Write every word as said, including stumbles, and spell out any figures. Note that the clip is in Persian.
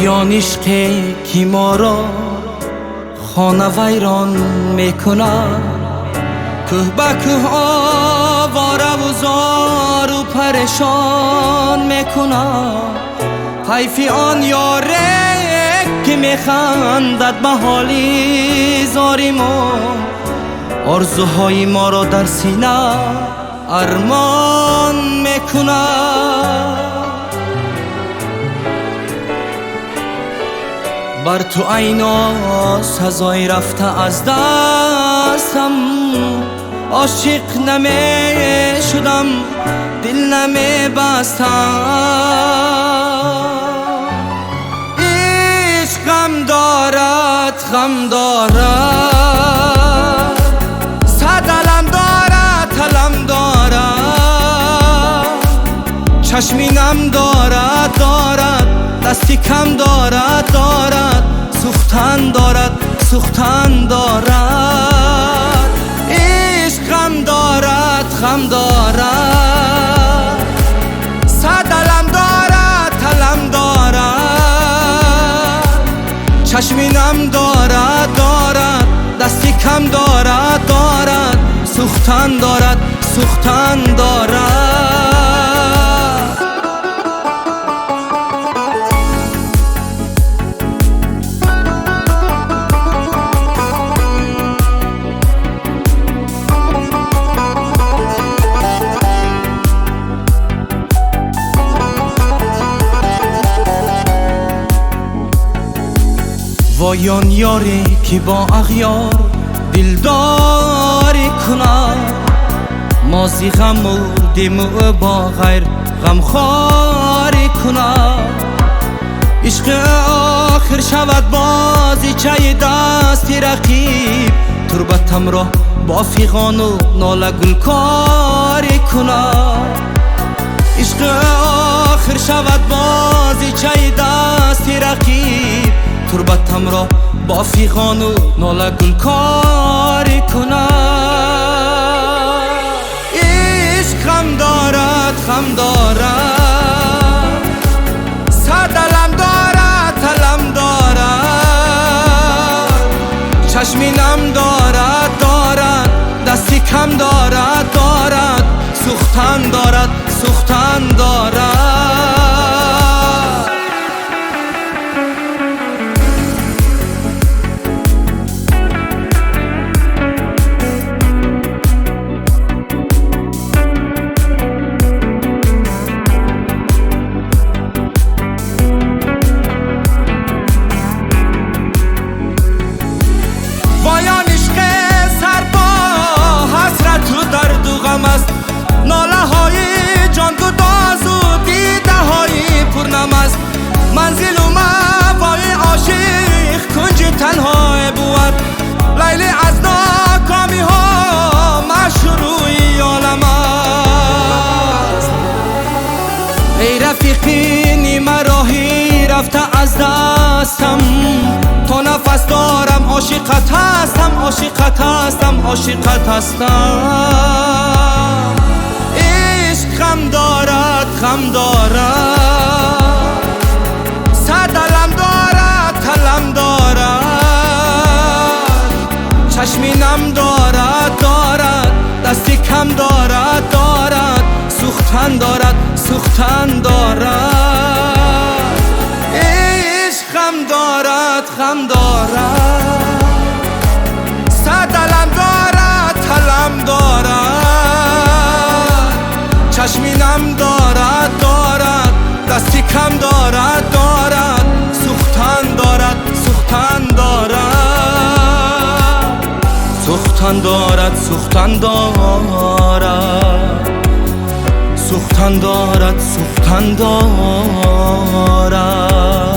وایان عشقی که ما را خانه ویران میکند، کوه به کوه آواره و زار و پریشان میکند. حیف آن یاره که میخندد به حالی زاری ما، آرزوهای ما را در سینه ارمان میکند. بر تو عینا سزای رفته از دستم، عاشق نمی شدم دل نمی بستم. عشق غم دارد غم دارد، صد علم دارد علم دارد. چشمی نم دارد دارد، دستی کم دارد دارد. سوختن دارد سوختن دارد. عشق غم دارد غم دارد، صد علم دارد علم دارد. چشمی نم دارد دارد، دستی کم دارد دارد. سوختن دارد سوختن دارد. وایان یاری که با اغیار دلداری کند، مازی غم و دم با غیر غمخواری کند. عشق آخر شود بازی چای دستی رقیب، تربتم را با فیغان و ناله گلکاری کند. عشق آخر شود بازی چای دستی رقیب، تربتم را با فیغان و ناله گلکاری کند. عشق غم دارد غم دارد، صد علم دارد علم دارد. چشمی نم دارد دارد، دستی کم دارد دارد. سوختن دارد سوختن دارد. ناله های جان گداز و دیده های پرنم است. منزل و موای عاشق کنج تنهای بود. لیلی از ناکامی ها مشروعی عالم است. ای رفیقی نیمه راهی رفته از دستم، تا نفس دارم عاشقت هستم عاشقت هستم عاشقت هستم. عشق غم دارد غم دارد، صد علم دارد علم دارد. چشمی نم دارد دارد، دستی کم دارد دارد. سوختن دارد سوختن دارد. عشق غم دارد غم دارد، صد علم دارد علم دارد. چشمی نم دارد دارد، دستی کم دارد دارد. سوختن دارد سوختن دارد. سوختن دارد سوختن دارد. سوختن دارد سوختن دارد.